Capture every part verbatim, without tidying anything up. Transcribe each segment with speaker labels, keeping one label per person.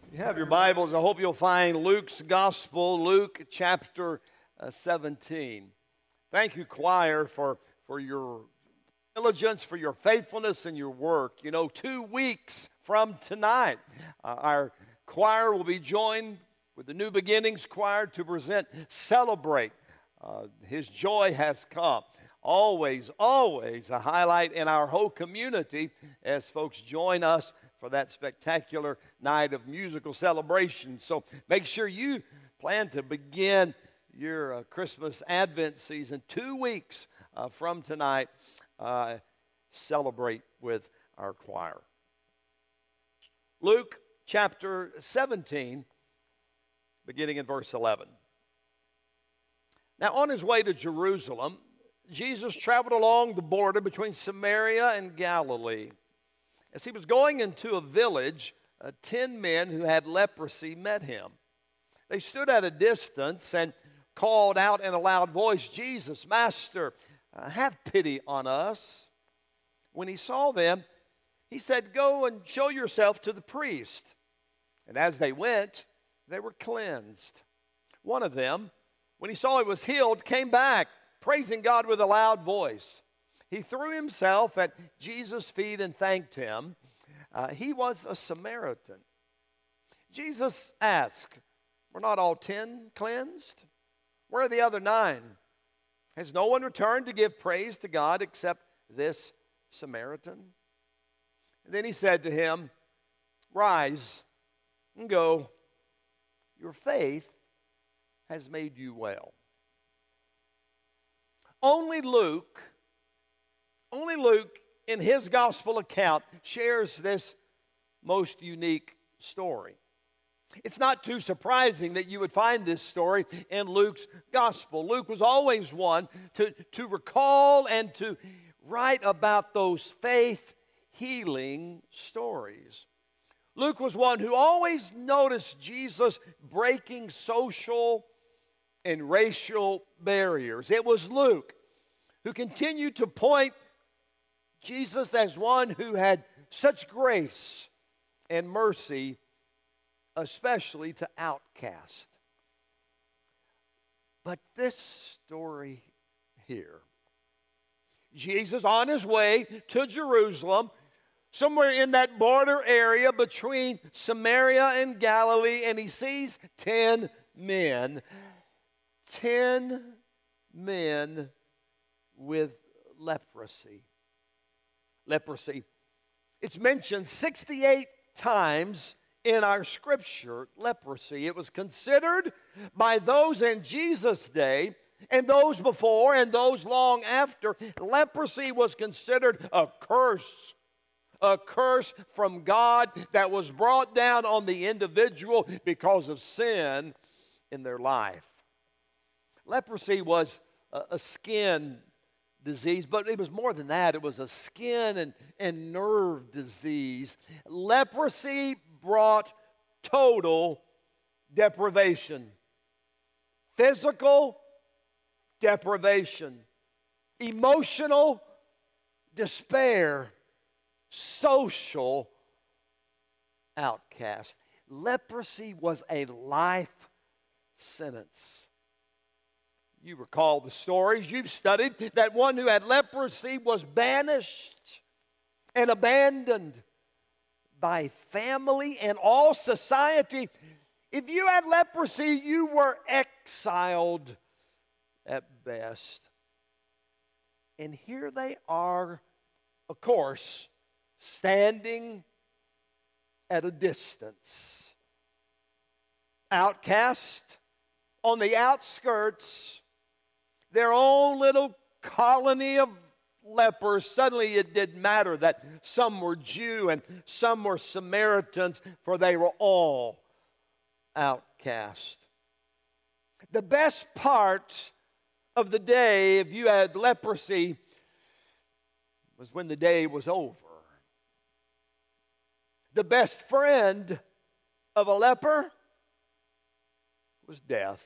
Speaker 1: You have your Bibles. I hope you'll find Luke's Gospel, Luke chapter uh, seventeen. Thank you, choir, for, for your diligence, for your faithfulness and your work. You know, two weeks from tonight, uh, our choir will be joined with the New Beginnings Choir to present Celebrate. Uh, His joy has come. Always, always a highlight in our whole community as folks join us for that spectacular night of musical celebration. So make sure you plan to begin your uh, Christmas Advent season two weeks uh, from tonight. Uh, celebrate with our choir. Luke chapter seventeen, beginning in verse eleven. Now on his way to Jerusalem, Jesus traveled along the border between Samaria and Galilee. As he was going into a village, uh, ten men who had leprosy met him. They stood at a distance and called out in a loud voice, "Jesus, Master, uh, have pity on us." When he saw them, he said, "Go and show yourself to the priest." And as they went, they were cleansed. One of them, when he saw he was healed, came back, praising God with a loud voice. He threw himself at Jesus' feet and thanked him. Uh, he was a Samaritan. Jesus asked, "Were not all ten cleansed? Where are the other nine? Has no one returned to give praise to God except this Samaritan?" And then he said to him, "Rise and go. Your faith has made you well." Only Luke Only Luke, in his gospel account, shares this most unique story. It's not too surprising that you would find this story in Luke's gospel. Luke was always one to, to recall and to write about those faith-healing stories. Luke was one who always noticed Jesus breaking social and racial barriers. It was Luke who continued to point Jesus as one who had such grace and mercy, especially to outcasts. But this story here, Jesus on his way to Jerusalem, somewhere in that border area between Samaria and Galilee, and he sees ten men, ten men with leprosy. Leprosy. It's mentioned sixty-eight times in our scripture, leprosy. It was considered by those in Jesus' day and those before and those long after, leprosy was considered a curse. A curse from God that was brought down on the individual because of sin in their life. Leprosy was a, a skin disease, but it was more than that. It was a skin and, and nerve disease. Leprosy brought total deprivation, physical deprivation, emotional despair, social outcast. Leprosy was a life sentence. You recall the stories you've studied, that one who had leprosy was banished and abandoned by family and all society. If you had leprosy, you were exiled at best. And here they are, of course, standing at a distance, outcast on the outskirts, their own little colony of lepers. Suddenly it didn't matter that some were Jew and some were Samaritans, for they were all outcast. The best part of the day, if you had leprosy, was when the day was over. The best friend of a leper was death.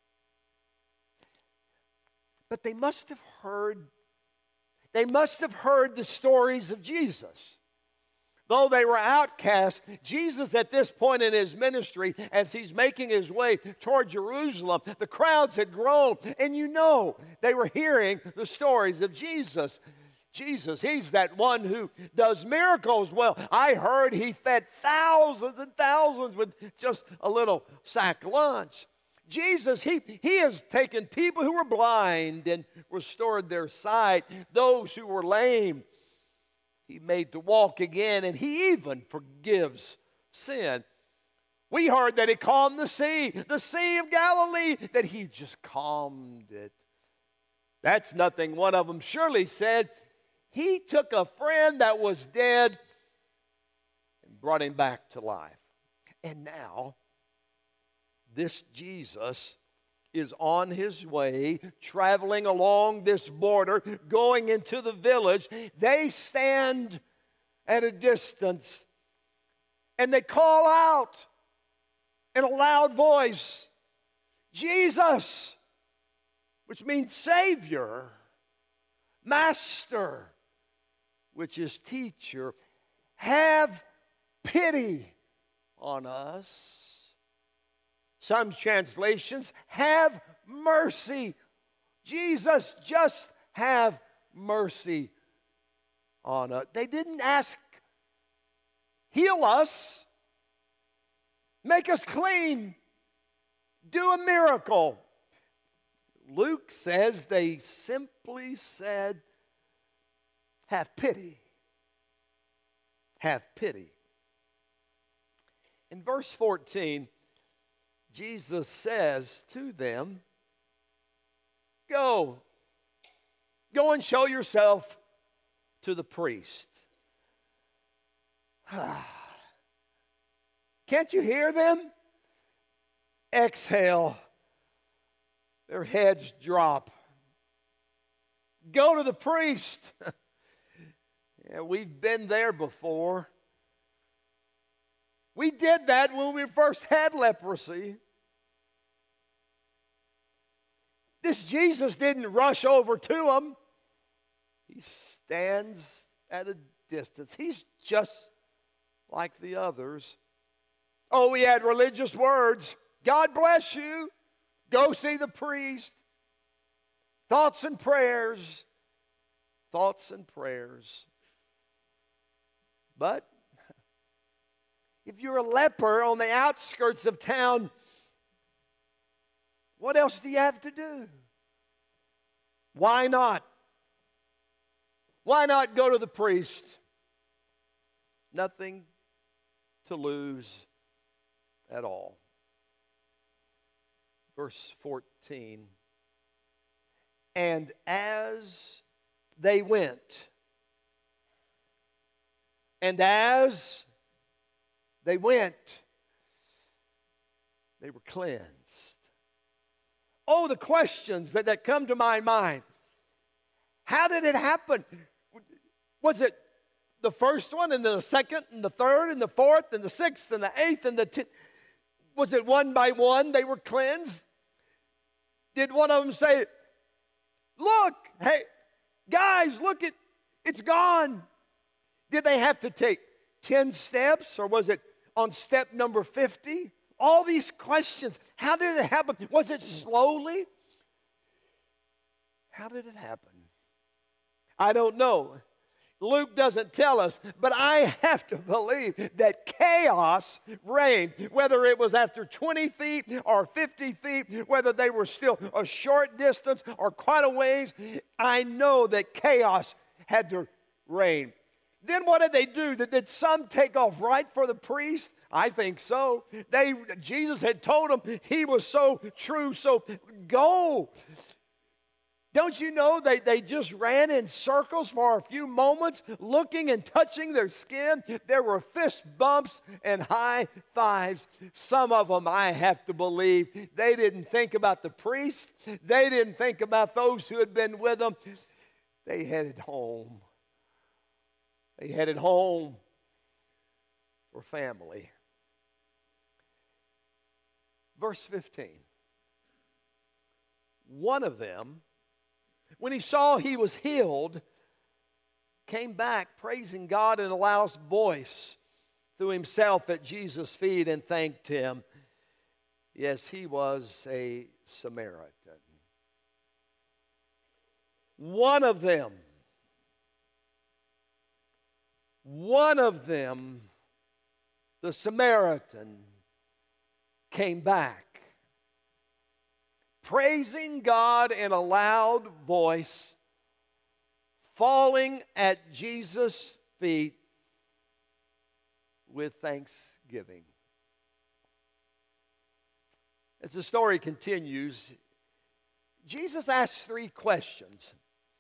Speaker 1: But they must have heard, they must have heard the stories of Jesus. Though they were outcasts, Jesus at this point in his ministry, as he's making his way toward Jerusalem, the crowds had grown. And you know, they were hearing the stories of Jesus. Jesus, he's that one who does miracles. Well, I heard he fed thousands and thousands with just a little sack lunch. Jesus, he, he has taken people who were blind and restored their sight. Those who were lame, he made to walk again, and he even forgives sin. We heard that he calmed the sea, the Sea of Galilee, that he just calmed it. That's nothing. One of them surely said, he took a friend that was dead and brought him back to life. And now, this Jesus is on his way, traveling along this border, going into the village. They stand at a distance and they call out in a loud voice, Jesus, which means Savior, Master, which is teacher, have pity on us. Some translations, have mercy. Jesus, just have mercy on us. They didn't ask, heal us, make us clean, do a miracle. Luke says they simply said, have pity. Have pity. In verse fourteen, Jesus says to them, go, go and show yourself to the priest. Can't you hear them? Exhale. Their heads drop. Go to the priest. Yeah, we've been there before. We did that when we first had leprosy. This Jesus didn't rush over to them. He stands at a distance. He's just like the others. Oh, we had religious words. God bless you. Go see the priest. Thoughts and prayers. Thoughts and prayers. But if you're a leper on the outskirts of town, what else do you have to do? Why not? Why not go to the priest? Nothing to lose at all. Verse fourteen. And as they went, and as they went, they were cleansed. Oh, the questions that, that come to my mind. How did it happen? Was it the first one and the second and the third and the fourth and the sixth and the eighth and the tenth? Was it one by one they were cleansed? Did one of them say, look, hey, guys, look, it, it's gone? Did they have to take ten steps, or was it on step number fifty? All these questions. How did it happen? Was it slowly? How did it happen? I don't know. Luke doesn't tell us, but I have to believe that chaos reigned, whether it was after twenty feet or fifty feet, whether they were still a short distance or quite a ways. I know that chaos had to reign. Then what did they do? Did, did some take off right for the priest? I think so. They, Jesus had told them he was so true, so go. Don't you know they, they just ran in circles for a few moments, looking and touching their skin? There were fist bumps and high fives. Some of them, I have to believe, they didn't think about the priest. They didn't think about those who had been with them. They headed home. They headed home for family. Verse fifteen. One of them, when he saw he was healed, came back praising God in a loud voice, threw himself at Jesus' feet and thanked him. Yes, he was a Samaritan. One of them, one of them, the Samaritan, came back, praising God in a loud voice, falling at Jesus' feet with thanksgiving. As the story continues, Jesus asks three questions.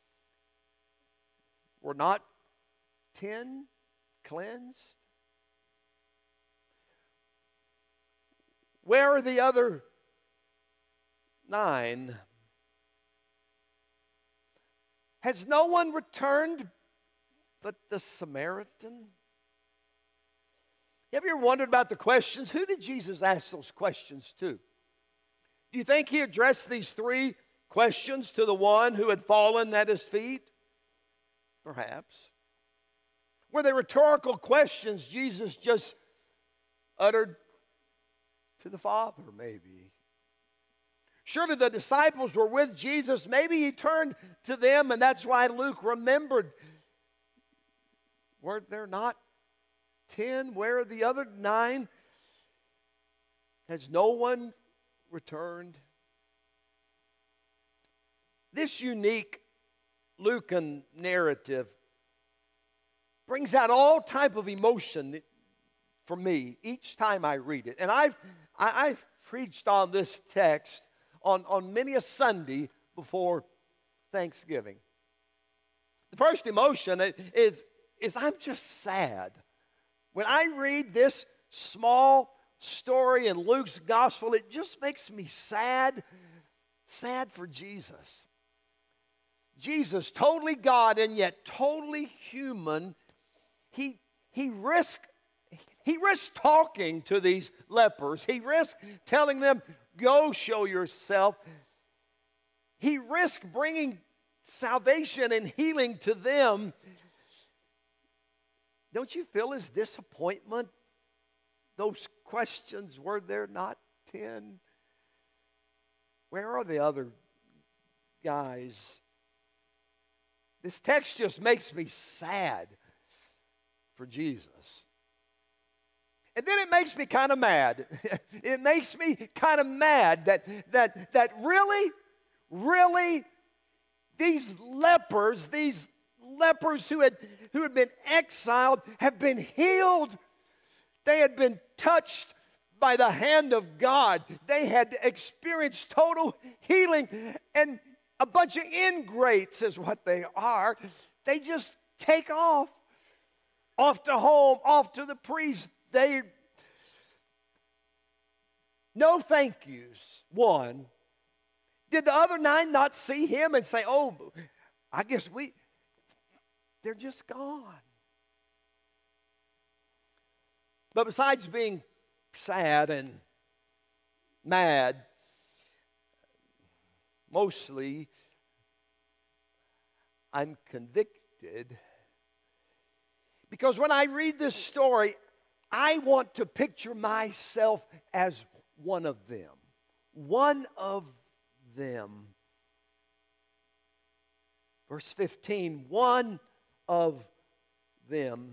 Speaker 1: Were not ten cleansed? Where are the other nine? Has no one returned but the Samaritan? Have you ever wondered about the questions? Who did Jesus ask those questions to? Do you think he addressed these three questions to the one who had fallen at his feet? Perhaps. Were they rhetorical questions Jesus just uttered to the Father, maybe? Surely the disciples were with Jesus. Maybe he turned to them, and that's why Luke remembered. Were there not ten? Where are the other nine? Has no one returned? This unique Lucan narrative brings out all type of emotion for me each time I read it. And I've, I, I've preached on this text on, on many a Sunday before Thanksgiving. The first emotion is, is I'm just sad. When I read this small story in Luke's gospel, it just makes me sad, sad for Jesus. Jesus, totally God and yet totally human, he, he risked he risked talking to these lepers. He risked telling them, go show yourself. He risked bringing salvation and healing to them. Don't you feel his disappointment? Those questions, were there not ten? Where are the other guys? This text just makes me sad for Jesus. And then it makes me kind of mad. It makes me kind of mad that, that, that really, really, these lepers, these lepers who had, who had been exiled have been healed. They had been touched by the hand of God. They had experienced total healing. And a bunch of ingrates is what they are. They just take off. Off to home, off to the priest. They, no thank yous, one. Did the other nine not see him and say, oh, I guess we, they're just gone. But besides being sad and mad, mostly I'm convicted. Because when I read this story, I want to picture myself as one of them. One of them. Verse fifteen, one of them.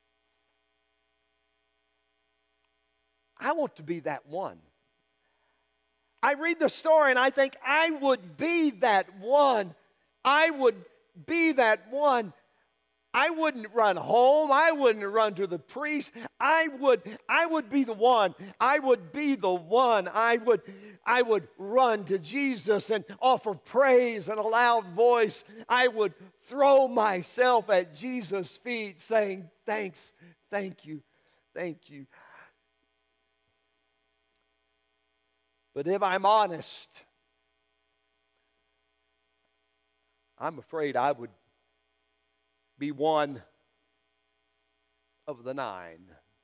Speaker 1: I want to be that one. I read the story and I think I would be that one. I would be that one. I wouldn't run home. I wouldn't run to the priest. I would, I would be the one. I would be the one. I would, I would run to Jesus and offer praise in a loud voice. I would throw myself at Jesus' feet saying, thanks, thank you, thank you. But if I'm honest, I'm afraid I would be one of the nine.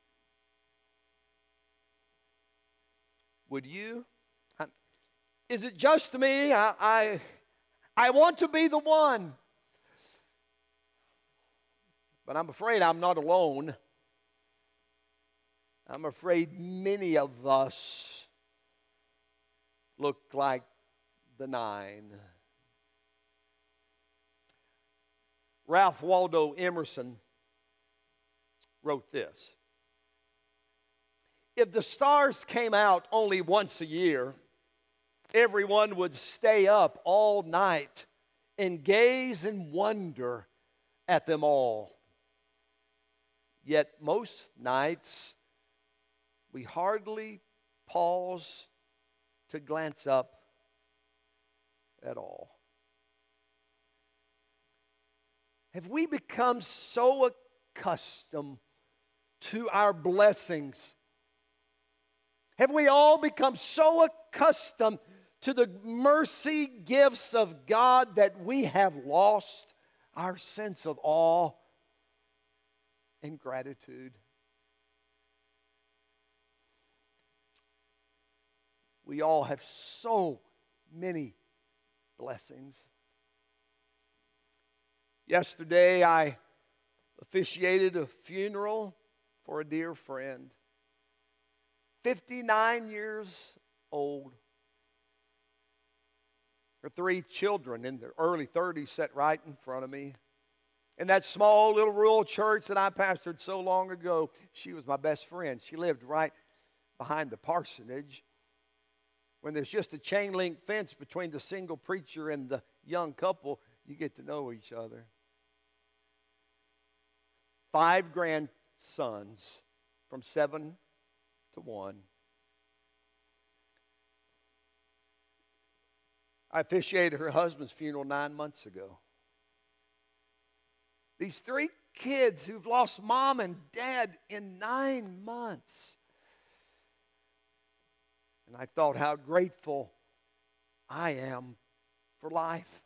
Speaker 1: Would you? Is it just me? I, I, I want to be the one. But I'm afraid I'm not alone. I'm afraid many of us look like the nine. Ralph Waldo Emerson wrote this: if the stars came out only once a year, everyone would stay up all night and gaze and wonder at them all. Yet most nights, we hardly pause to glance up at all. Have we become so accustomed to our blessings? Have we all become so accustomed to the mercy gifts of God that we have lost our sense of awe and gratitude? We all have so many blessings. Yesterday, I officiated a funeral for a dear friend, fifty-nine years old. Her three children in their early thirties sat right in front of me. In that small little rural church that I pastored so long ago, she was my best friend. She lived right behind the parsonage. When there's just a chain link fence between the single preacher and the young couple, you get to know each other. Five grandsons from seven to one. I officiated her husband's funeral nine months ago. These three kids who've lost mom and dad in nine months. And I thought how grateful I am for life.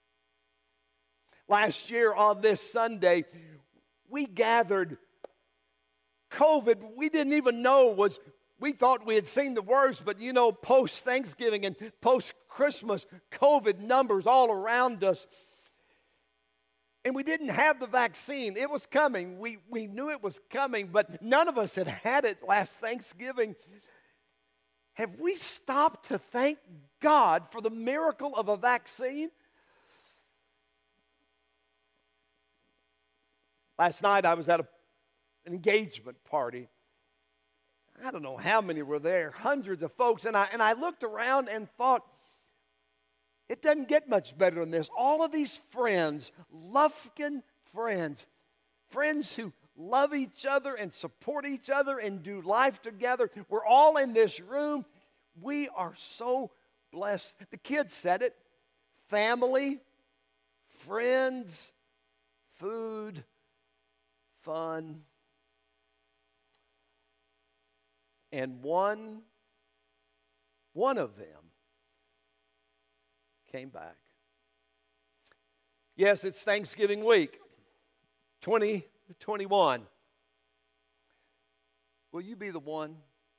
Speaker 1: Last year on this Sunday, we gathered. COVID, we didn't even know was, we thought we had seen the worst, but you know, post-Thanksgiving and post-Christmas, COVID numbers all around us. And we didn't have the vaccine. It was coming. We, we knew it was coming, but none of us had had it last Thanksgiving. Have we stopped to thank God for the miracle of a vaccine? Last night I was at a, an engagement party. I don't know how many were there, hundreds of folks. And I, and I looked around and thought, it doesn't get much better than this. All of these friends, Lufkin friends, friends who love each other and support each other and do life together. We're all in this room. We are so blessed. The kids said it. Family, friends, food, fun. And one, one of them came back. Yes, it's Thanksgiving week, twenty twenty-one. Will you be the one?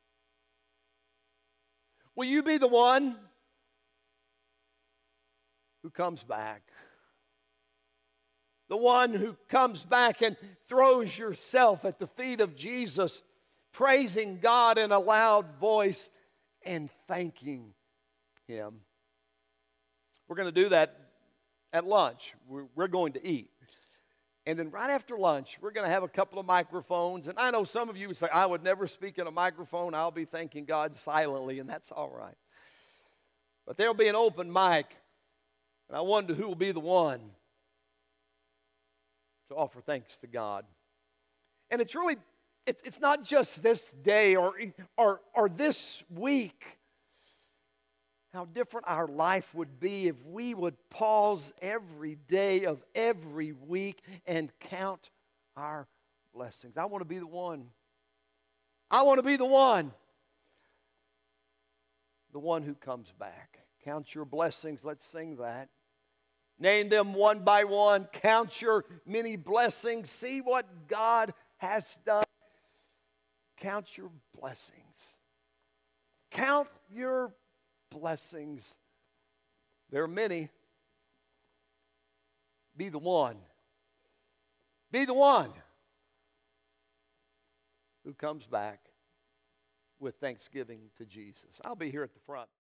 Speaker 1: Will you be the one who comes back? The one who comes back and throws yourself at the feet of Jesus, praising God in a loud voice and thanking Him. We're going to do that at lunch. We're, we're going to eat. And then right after lunch, we're going to have a couple of microphones. And I know some of you would say, I would never speak in a microphone. I'll be thanking God silently, and that's all right. But there'll be an open mic. And I wonder who will be the one to offer thanks to God. And it's really, it's, it's not just this day or, or, or this week. How different our life would be if we would pause every day of every week and count our blessings. I want to be the one. I want to be the one. The one who comes back. Count your blessings. Let's sing that. Name them one by one. Count your many blessings. See what God has done. Count your blessings. Count your blessings. There are many. Be the one. be the one who comes back with thanksgiving to Jesus. I'll be here at the front.